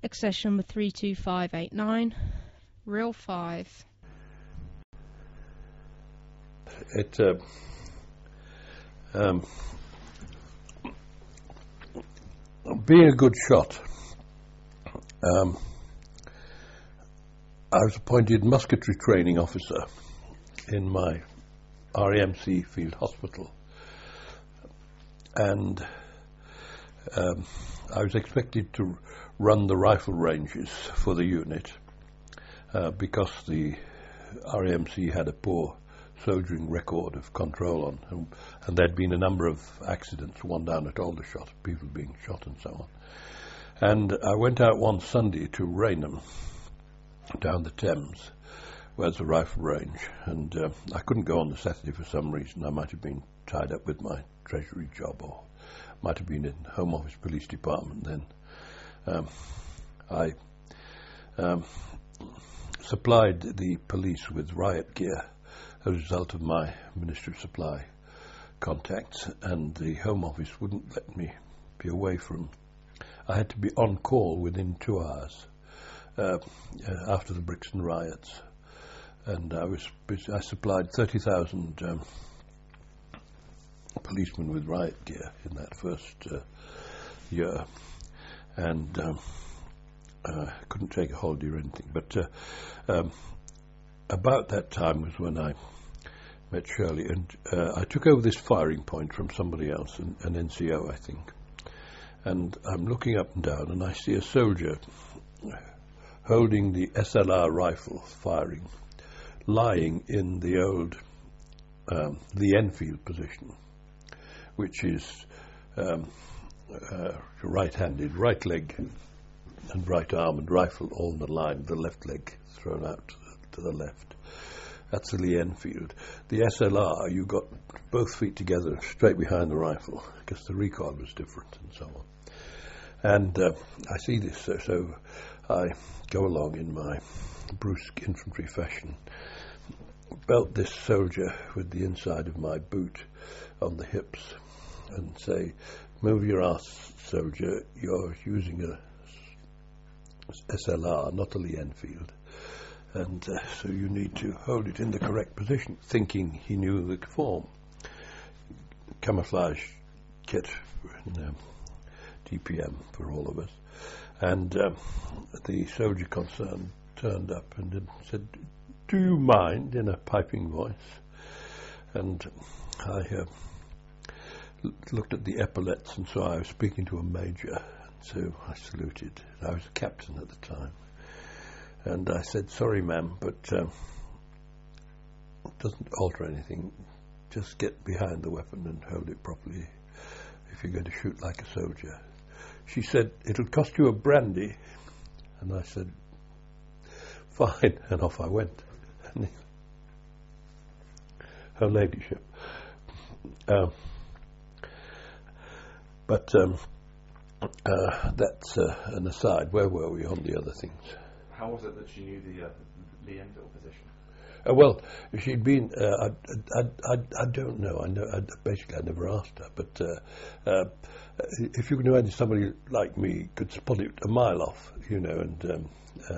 Accession number 32589, Real 5. Being a good shot, I was appointed musketry training officer in my RAMC field hospital, and I was expected to run the rifle ranges for the unit because the RAMC had a poor soldiering record of control on, and there'd been a number of accidents, one down at Aldershot, people being shot and so on. And I went out one Sunday to Rainham, down the Thames, where's the rifle range, and I couldn't go on the Saturday for some reason. I might have been tied up with my Treasury job, or might have been in Home Office Police Department then. I supplied the police with riot gear as a result of my Ministry of Supply contacts, and the Home Office wouldn't let me be away from. I had to be on call within 2 hours after the Brixton riots, and I supplied 30,000 policemen with riot gear in that first year, and couldn't take a holiday or anything. But about that time was when I met Shirley, and I took over this firing point from somebody else, an NCO, I think. And I'm looking up and down, and I see a soldier holding the SLR rifle firing, lying in the old Lee Enfield position, which is right-handed, right leg and right arm and rifle all in the line, the left leg thrown out to the left. That's the Lee Enfield. The SLR, you got both feet together straight behind the rifle, because the recoil was different and so on. And I see this, so I go along in my brusque infantry fashion, belt this soldier with the inside of my boot on the hips, and say, "Move your ass, soldier, you're using a SLR, not a Lee Enfield, and so you need to hold it in the correct position," thinking he knew the form. Camouflage kit, DPM for all of us. And the soldier concerned turned up and said, "Do you mind?" in a piping voice. And I looked at the epaulets and saw I was speaking to a major, so I saluted. I was a captain at the time. And I said, "Sorry, ma'am, but it doesn't alter anything. Just get behind the weapon and hold it properly if you're going to shoot like a soldier." She said, "It'll cost you a brandy." And I said, "Fine," and off I went. Her ladyship. But that's an aside. Where were we on the other things? How was it that she knew the Lee Enfield position? Well, she'd been. I don't know. Basically, I never asked her. But if you knew somebody like me could spot it a mile off, and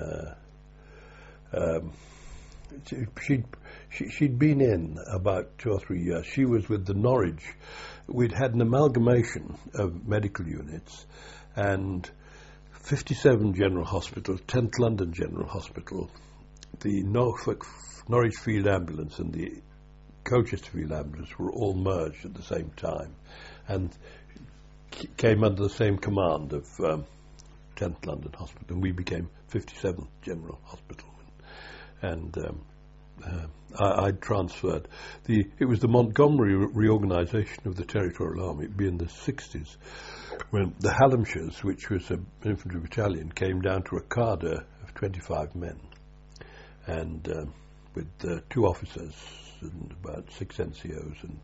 she'd been in about 2 or 3 years. She was with the Norwich. We'd had an amalgamation of medical units, and 57 General Hospital, 10th London General Hospital, the Norwich Field Ambulance and the Colchester Field Ambulance were all merged at the same time, and came under the same command of 10th London Hospital, and we became 57th General Hospital. And I transferred. It was the Montgomery reorganisation of the Territorial Army. It'd be in the 60s, when the Hallamshires, which was an infantry battalion, came down to a cadre of 25 men, and with 2 officers and about 6 NCOs, and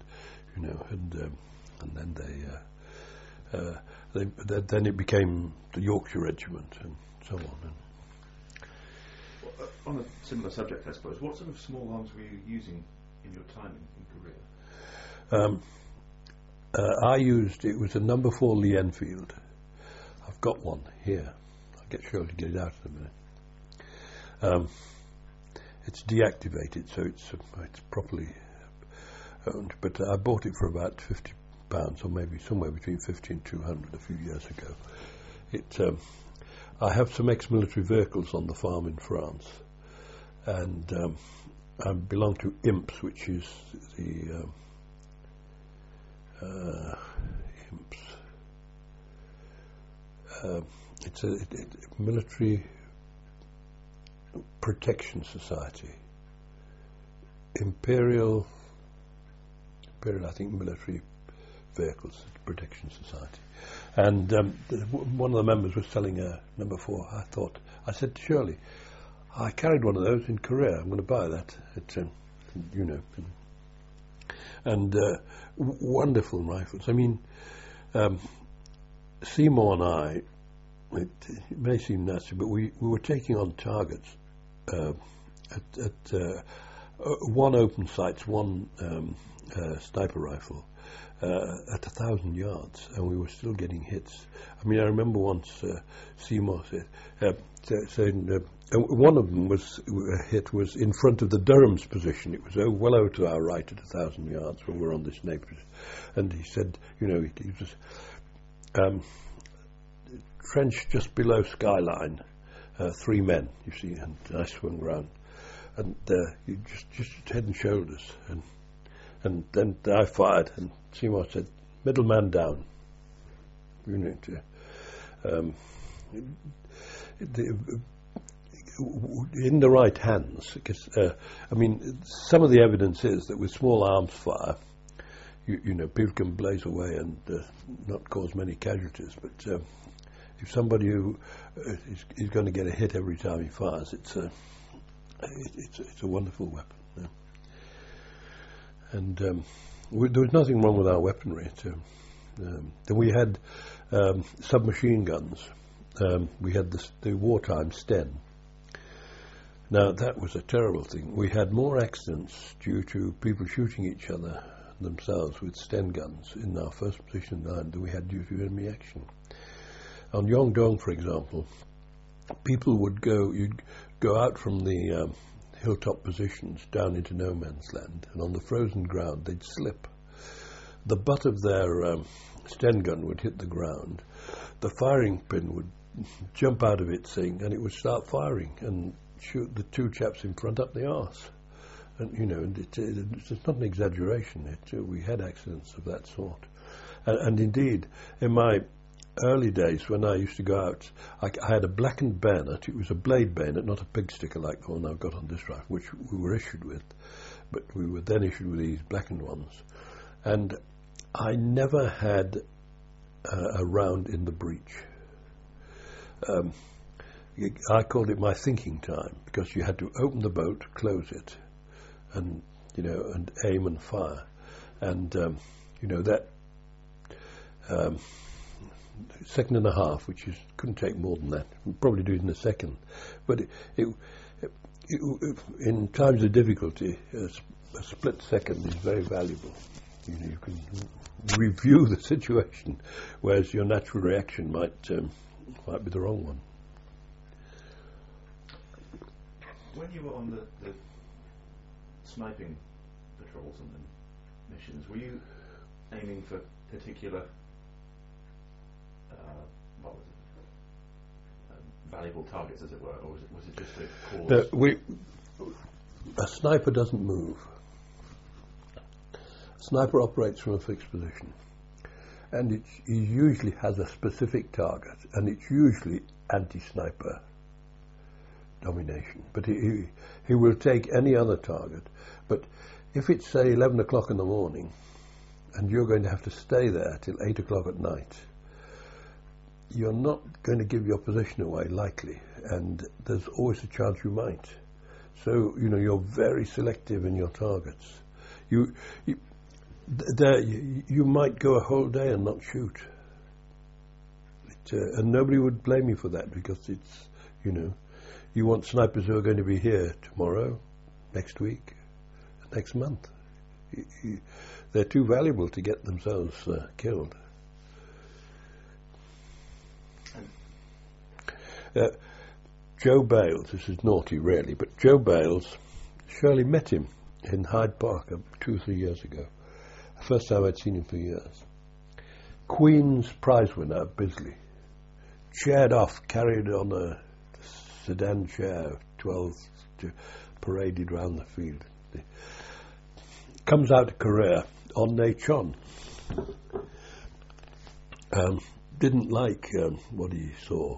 then then it became the Yorkshire Regiment and so on. On a similar subject, I suppose, what sort of small arms were you using in your time in Korea? I used, it was a number 4 Lee Enfield. I've got one here. I'll get Shirley to get it out in a minute. It's deactivated, so it's properly owned. But I bought it for about £50, or maybe somewhere between 50 and 200 a few years ago. I have some ex-military vehicles on the farm in France, and I belong to IMPS, which is the IMPS. It's a military protection society. Imperial, I think, military vehicles protection society. And one of the members was selling a number 4. I said to Shirley, I carried one of those in Korea. I'm going to buy that. And wonderful rifles. I mean, Seymour and I, it may seem nasty, but we were taking on targets at one open sights, one sniper rifle at 1,000 yards, and we were still getting hits. I mean, I remember once Seymour said, one of them was in front of the Durham's position. It was well over to our right at 1,000 yards when we were on this neighbour. And he said, he was trench just below skyline, 3 men, you see, and I swung round, and you just head and shoulders, and then I fired, and Seymour said, "Middleman down." In the right hands, because I mean, some of the evidence is that with small arms fire, people can blaze away and not cause many casualties. But if somebody who is going to get a hit every time he fires, it's a wonderful weapon. Yeah. And there was nothing wrong with our weaponry. Then we had submachine guns. We had the wartime Sten. Now that was a terrible thing. We had more accidents due to people shooting each other themselves with Sten guns in our first position line than we had due to enemy action. On Yongdong, for example, people you'd go out from the hilltop positions down into no man's land, and on the frozen ground they'd slip. The butt of their Sten gun would hit the ground, the firing pin would jump out of its thing, and it would start firing and shoot the 2 chaps in front up the arse. And it's not an exaggeration. We had accidents of that sort, and indeed, in my early days when I used to go out, I had a blackened bayonet. It was a blade bayonet, not a pig sticker like the one I've got on this rifle, which we were issued with, but we were then issued with these blackened ones. And I never had a round in the breech. I called it my thinking time, because you had to open the boat, close it, and aim and fire, and that second and a half, which couldn't take more than that. We'd probably do it in a second, but in times of difficulty, a split second is very valuable. You can review the situation, whereas your natural reaction might be the wrong one. When you were on the sniping patrols and the missions, were you aiming for particular valuable targets, as it were, or was it just a cause? A sniper doesn't move. A sniper operates from a fixed position, and he usually has a specific target, and it's usually anti-sniper domination. But he will take any other target. But if it's, say, 11 o'clock in the morning, and you're going to have to stay there till 8 o'clock at night, you're not going to give your position away lightly, and there's always a chance you might. So you're very selective in your targets. You might go a whole day and not shoot, and nobody would blame you for that, because it's you want snipers who are going to be here tomorrow, next week, next month. They're too valuable to get themselves killed. Joe Bales, this is naughty really, but Joe Bales, Shirley met him in Hyde Park 2 or 3 years ago. First time I'd seen him for years. Queen's prize winner, Bisley, chaired off, carried on a sedan chair, 12, paraded round the field. Comes out to Korea on Nachon. Didn't like what he saw.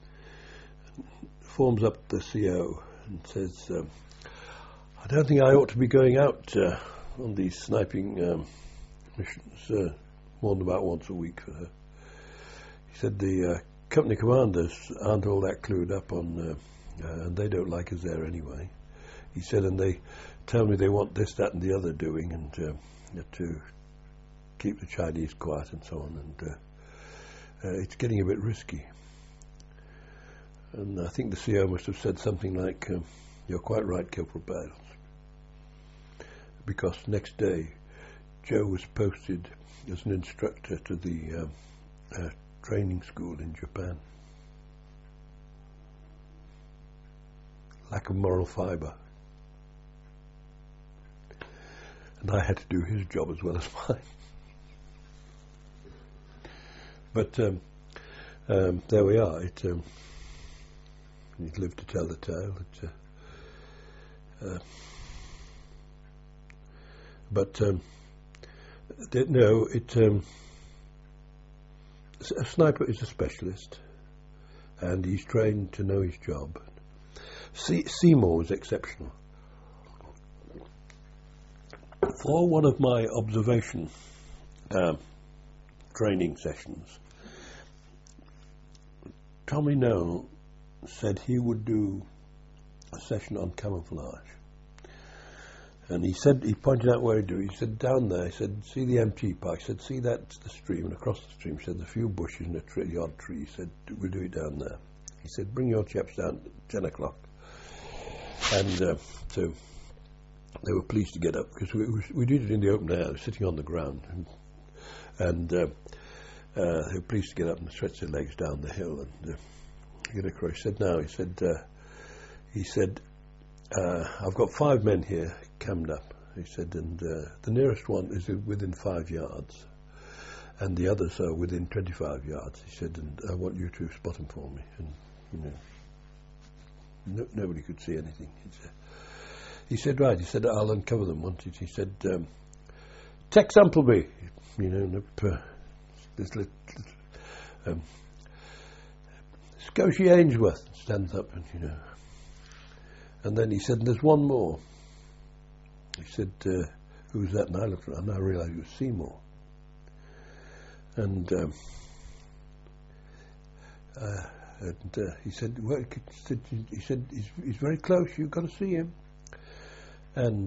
Forms up the CO and says, I don't think I ought to be going out on these sniping missions more than about once a week for her. He said the company commanders aren't all that clued up on, and they don't like us there anyway. He said, and they tell me they want this, that and the other doing, and to keep the Chinese quiet and so on, and it's getting a bit risky. And I think the CO must have said something like, you're quite right, Corporal Bales. Because next day, Joe was posted as an instructor to the training school in Japan. Lack of moral fibre. And I had to do his job as well as mine. But there we are. He'd lived to tell the tale. A sniper is a specialist, and he's trained to know his job. Seymour was exceptional. For one of my observation training sessions, Tommy Noel said he would do a session on camouflage. And he pointed out where he'd do it. He said, down there, he said, see the MT park? He said, see that's the stream, and across the stream, he said, the few bushes and the odd tree. He said, we'll do it down there. He said, bring your chaps down at 10 o'clock. And so they were pleased to get up, because we did it in the open air, sitting on the ground. And they were pleased to get up and stretch their legs down the hill and get across. He said, now, he said, I've got 5 men here, cammed up. He said, and the nearest one is within 5 yards, and the others are within 25 yards. He said, and I want you to spot them for me. And nobody could see anything. He said, right. He said, I'll uncover them once. He said, Tex Umpleby, this little Scotia Ainsworth stands up, and and then he said, and there's one more. He said, who's that? And I looked around, and I realised it was Seymour. And he said, well, he's very close. You've got to see him. And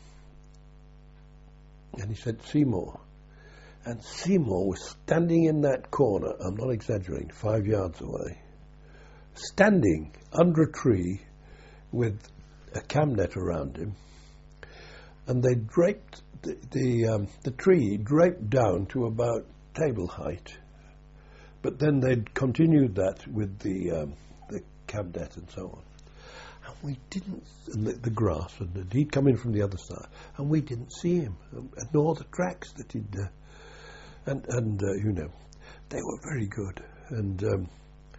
he said, Seymour. And Seymour was standing in that corner, I'm not exaggerating, 5 yards away, standing under a tree with a cam net around him, and they draped the tree draped down to about table height, but then they'd continued that with the cam net and so on. And we didn't, and the grass, and he'd come in from the other side, and we didn't see him, nor the tracks that he'd, they were very good, and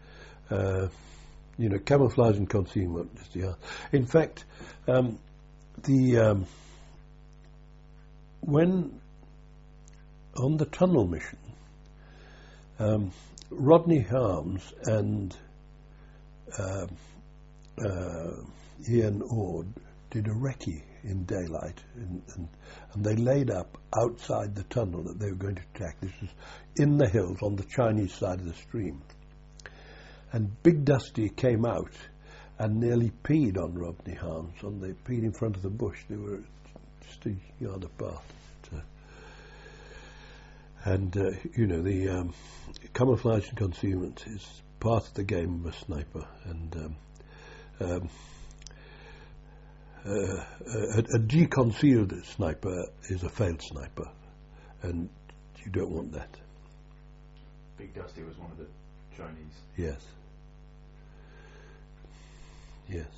camouflage and concealment is the art. In fact, when on the tunnel mission, Rodney Harms and Ian Ord did a recce in daylight, and they laid up outside the tunnel that they were going to attack. This was in the hills on the Chinese side of the stream. And Big Dusty came out and nearly peed on Rodney Harms. They peed in front of the bush. They were just a yard apart. The camouflage and concealment is part of the game of a sniper. And a deconcealed sniper is a failed sniper, and you don't want that. Big Dusty was one of the Chinese. Yes. Yes.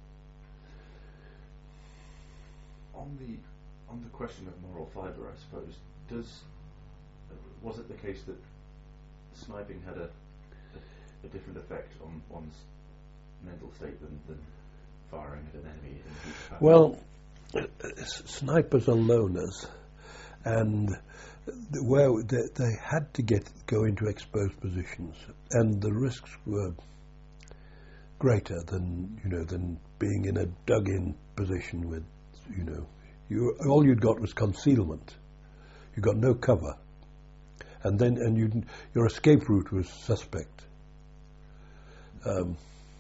On the question of moral fibre, I suppose, was it the case that sniping had a different effect on one's mental state than firing at an enemy in huge power? Well, snipers are loners, and where they had to go into exposed positions, and the risks were greater than being in a dug-in position with, all you'd got was concealment. You got no cover, and your escape route was suspect. I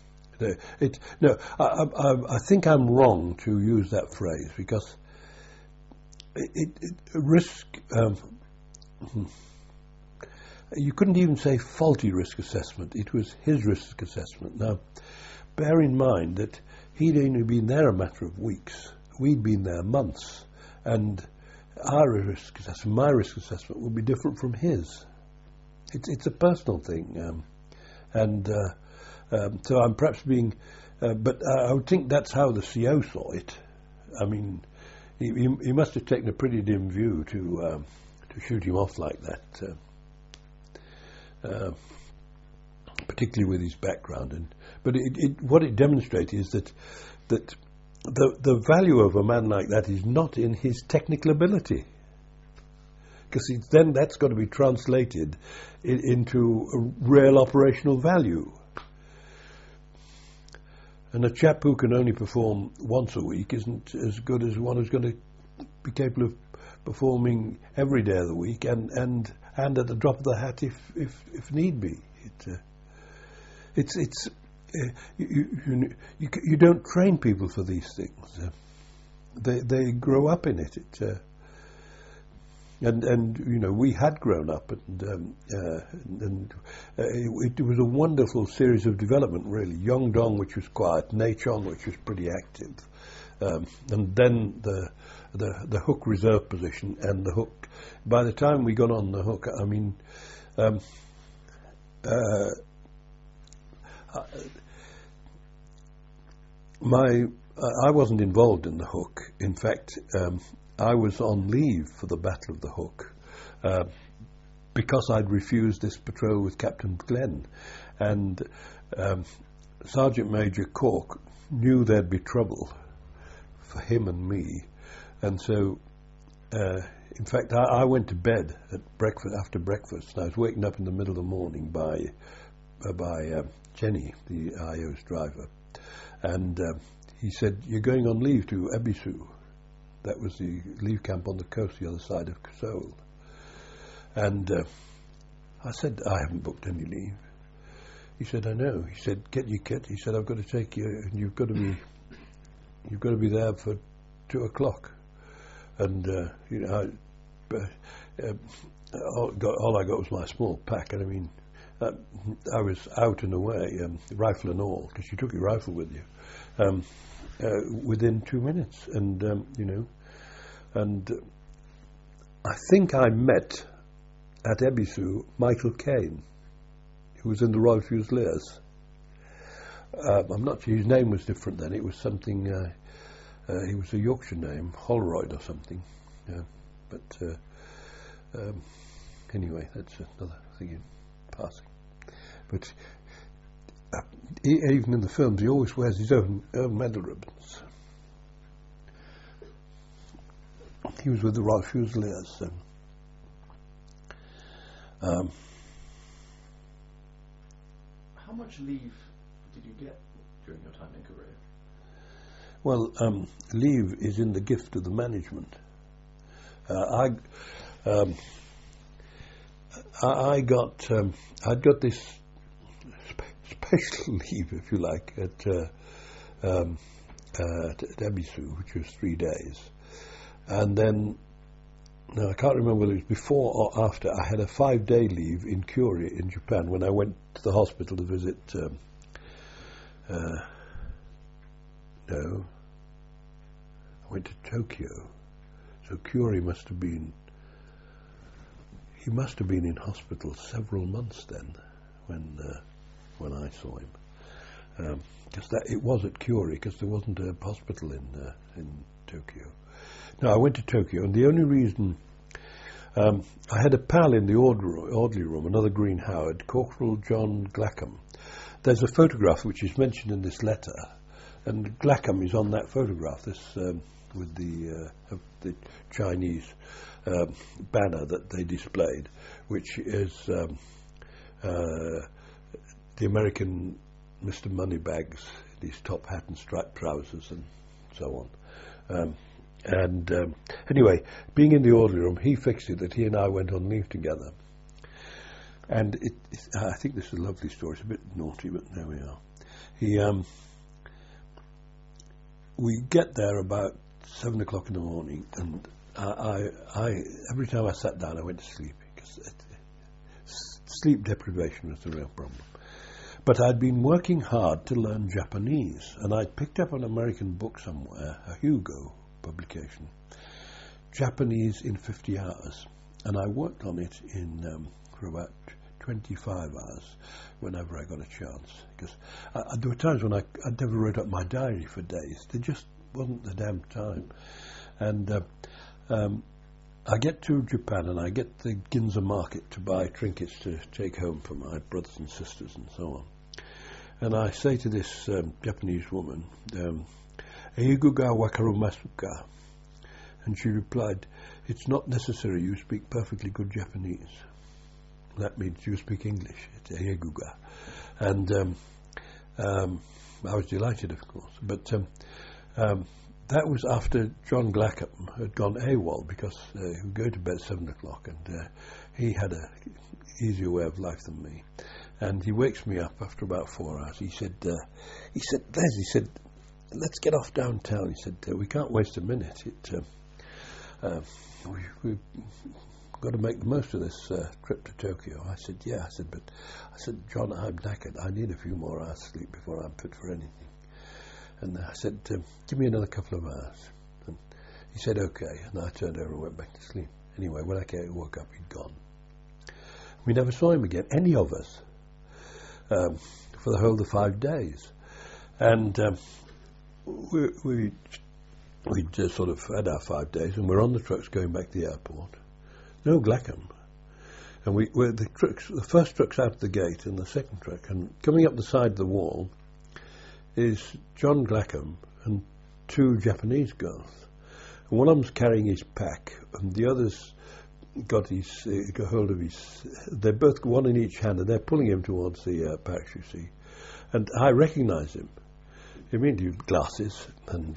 think I'm wrong to use that phrase because risk. You couldn't even say faulty risk assessment. It was his risk assessment. Now, bear in mind that he'd only been there a matter of weeks. We'd been there months, and my risk assessment would be different from his. It's a personal thing, so I'm perhaps being, but I would think that's how the CO saw it. I mean, he must have taken a pretty dim view to shoot him off like that, particularly with his background. But what it demonstrated is that the value of a man like that is not in his technical ability, because then that's got to be translated into a real operational value. And a chap who can only perform once a week isn't as good as one who's going to be capable of performing every day of the week and at the drop of the hat if need be. You don't train people for these things. They grow up in it. We had grown up, and it was a wonderful series of development, really. Yongdong, which was quiet, Nechon, which was pretty active, and then the Hook reserve position and the Hook. By the time we got on the Hook, I mean, I wasn't involved in the Hook. In fact, I was on leave for the Battle of the Hook because I'd refused this patrol with Captain Glenn, and Sergeant Major Cork knew there'd be trouble for him and me, and so in fact I went to bed at breakfast after breakfast, and I was wakened up in the middle of the morning by Jenny, the IO's driver, and he said, "You're going on leave to Ebisu." That was the leave camp on the coast, the other side of Seoul. And I said, "I haven't booked any leave." He said, "I know." He said, "Get your kit." He said, "I've got to take you, and you've got to be there for 2:00. And all I got was my small pack, and I mean, I was out and away, rifle and all, because you took your rifle with you. Within 2 minutes, and and I think I met at Ebisu Michael Caine, who was in the Royal Fusiliers. I'm not sure, his name was different then. It was something. He was a Yorkshire name, Holroyd or something. But anyway, that's another thing in passing. But even in the films, he always wears his own medal ribbons. He was with the Royal Fusiliers. How much leave did you get during your time in Korea? Well, leave is in the gift of the management. I'd got this special leave, if you like, at Ebisu, which was 3 days. And then, now I can't remember whether it was before or after, I had a 5-day leave in Kure in Japan when I went to the hospital to visit, I went to Tokyo. So Kure must have been in hospital several months then when I saw him. because it was at Kure, because there wasn't a hospital in Tokyo. No, I went to Tokyo, and the only reason I had a pal in the Audley Room, another Green Howard, Corporal John Glackham. There's a photograph which is mentioned in this letter, and Glackham is on that photograph. This with the Chinese banner that they displayed, which is the American Mr. Moneybags, his top hat and striped trousers and so on. Anyway, being in the Audley Room, he fixed it that he and I went on leave together. And I think this is a lovely story. It's a bit naughty, but there we are. We get there about 7 o'clock in the morning, and I every time I sat down, I went to sleep, because sleep deprivation was the real problem. But I'd been working hard to learn Japanese, and I'd picked up an American book somewhere, a Hugo publication, Japanese in 50 hours, and I worked on it for about 25 hours whenever I got a chance, because there were times when I never wrote up my diary for days. There just wasn't the damn time. And I get to Japan, and I get the Ginza market to buy trinkets to take home for my brothers and sisters and so on. And I say to this Japanese woman, "Eigu ga wakarumasu ka?" And she replied, "It's not necessary, you speak perfectly good Japanese." That means you speak English. It's eigu ga. And I was delighted, of course. But that was after John Glackham had gone AWOL, because he would go to bed at 7 o'clock, and he had a easier way of life than me. And he wakes me up after about 4 hours. He said, Les, let's get off downtown. He said, we can't waste a minute. We've got to make the most of this trip to Tokyo. I said, yeah. I said, John, I'm knackered. I need a few more hours sleep before I'm fit for anything. And I said, give me another couple of hours. And he said, okay. And I turned over and went back to sleep. Anyway, when I woke up, he'd gone. We never saw him again, any of us, for the whole of the 5 days. And we just sort of had our 5 days, and we're on the trucks going back to the airport. No Glackham. And the first truck's out the gate, and the second truck, and coming up the side of the wall is John Glackham and 2 Japanese girls. And one of them's carrying his pack, and the other's got hold of his. They're both one in each hand, and they're pulling him towards the packs, you see. And I recognise him. Immediately, glasses, and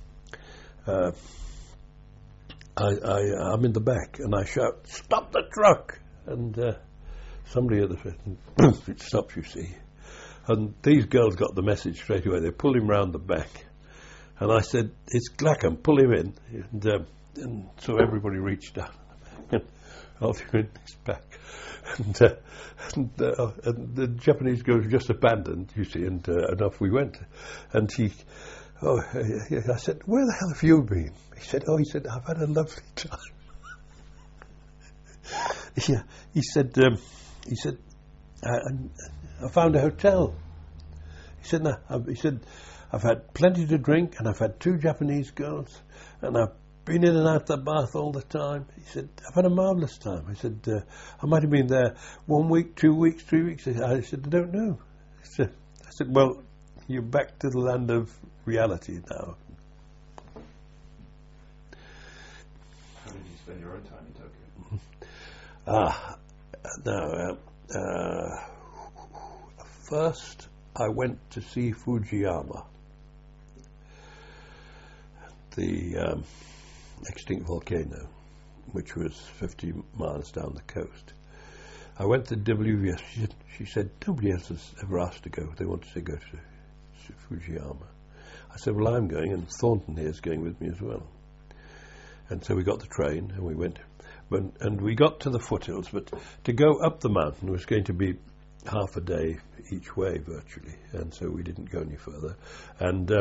I'm in the back, and I shout, "Stop the truck!" And somebody at the front, it stops, you see. And these girls got the message straight away. They pulled him round the back. And I said, "It's Glackham, pull him in." And so everybody reached out. And I'll do in his back. And the Japanese girls just abandoned, you see, and off we went. And I said, "Where the hell have you been?" He said, "I've had a lovely time." Yeah, he said, I found a hotel. He said, "I've had plenty to drink, and I've had 2 Japanese girls, and I've been in and out the bath all the time." He said, "I've had a marvellous time." I said, "I might have been there 1 week, 2 weeks, 3 weeks." I said, "I don't know." I said, "Well, you're back to the land of reality now." How did you spend your own time in Tokyo? First I went to see Fujiyama, the extinct volcano, which was 50 miles down the coast. I went to WVS. She said, "Nobody else has ever asked to go. They wanted to go to Fujiyama." I said, "Well, I'm going, and Thornton here is going with me as well." And so we got the train, and we went. And we got to the foothills, but to go up the mountain was going to be half a day each way, virtually. And so we didn't go any further. And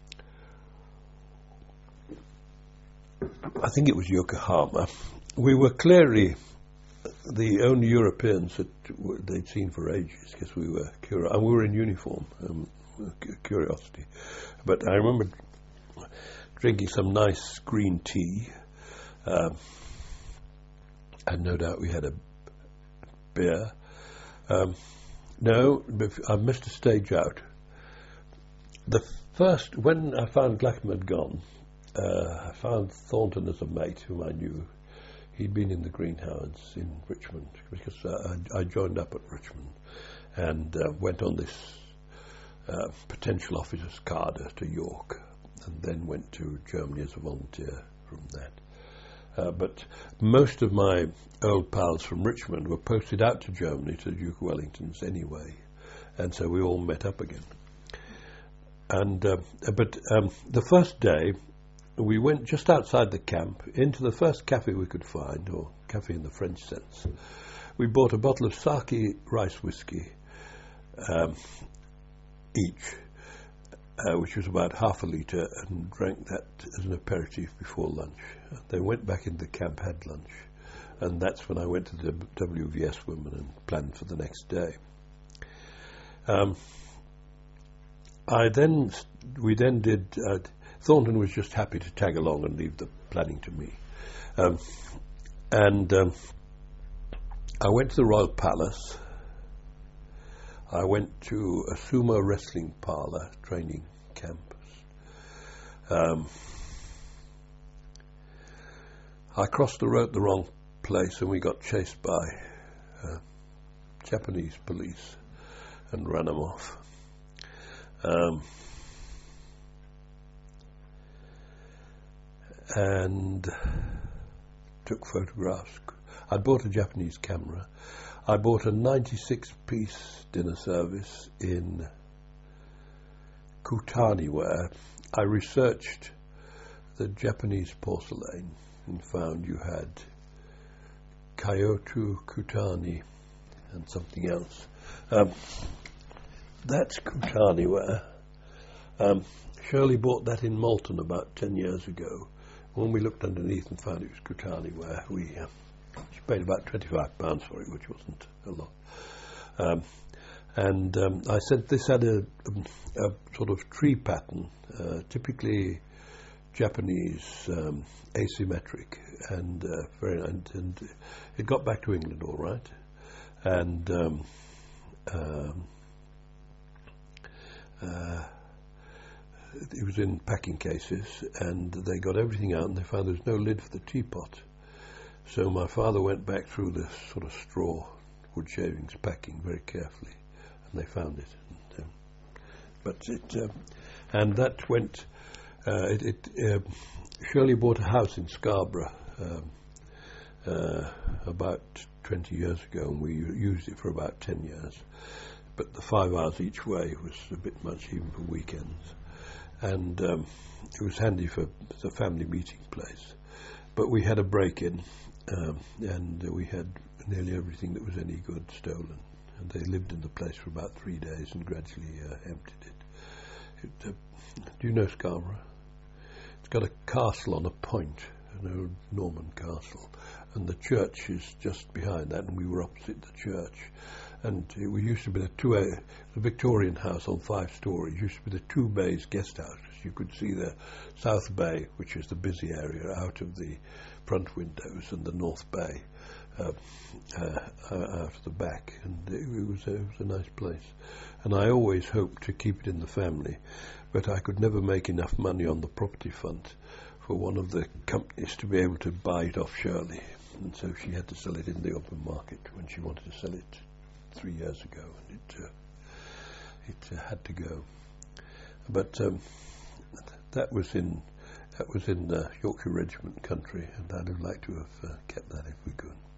I think it was Yokohama. We were clearly the only Europeans that they'd seen for ages, because we were in uniform. curiosity. But I remember drinking some nice green tea, and no doubt we had a beer. No, I missed a stage out. When I found Glackham had gone, I found Thornton as a mate whom I knew. He'd been in the Greenhounds in Richmond, because I joined up at Richmond and went on this potential officer's cadre to York, and then went to Germany as a volunteer from that. But most of my old pals from Richmond were posted out to Germany, to the Duke of Wellington's anyway, and so we all met up again. And the first day, we went just outside the camp into the first cafe we could find, or cafe in the French sense. We bought a bottle of sake rice whiskey each, which was about half a litre, and drank that as an aperitif before lunch. They went back into the camp, had lunch, and that's when I went to the WVS women and planned for the next day. We then did. Thornton was just happy to tag along and leave the planning to me, I went to the Royal Palace. I went to a sumo wrestling parlour training campus. I crossed the road at the wrong place, and we got chased by Japanese police and ran them off. And took photographs. I bought a Japanese camera. I bought a 96-piece dinner service in Kutani ware. I researched the Japanese porcelain and found you had Kyoto, Kutani, and something else. That's Kutani ware. Shirley bought that in Malton about 10 years ago. When we looked underneath and found it was Kutani ware, she paid about £25 for it, which wasn't a lot. I said this had a sort of tree pattern, typically Japanese, asymmetric, and it got back to England all right. And it was in packing cases, and they got everything out, and they found there was no lid for the teapot. So my father went back through the sort of straw wood shavings packing very carefully, and they found it. And that went. Shirley bought a house in Scarborough about 20 years ago, and we used it for about 10 years. But the 5 hours each way was a bit much, even for weekends. And it was handy for the family meeting place. But we had a break-in, and we had nearly everything that was any good stolen. And they lived in the place for about 3 days and gradually emptied it. Do you know Scarborough? It's got a castle on a point, an old Norman castle, and the church is just behind that, and we were opposite the church. And it used to be the Victorian house on 5 stories. It used to be the 2 bays guest house. You could see the South Bay, which is the busy area, out of the front windows, and the North Bay out of the back. And it was a nice place. And I always hoped to keep it in the family, but I could never make enough money on the property fund for one of the companies to be able to buy it off Shirley. And so she had to sell it in the open market when she wanted to sell it 3 years ago, and it had to go. But that was in Yorkshire Regiment country, and I'd have liked to have kept that if we could.